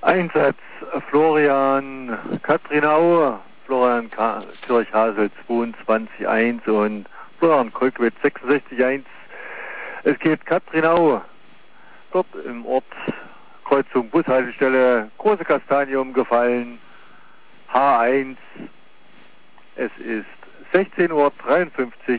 Einsatz Florian Katrinau, Florian Kirchhasel 22.1 und Florian Kolkwitz 66.1. Es geht Katrinau, dort im Ort, Kreuzung Bushaltestelle, große Kastanie umgefallen, H1. Es ist 16:53 Uhr.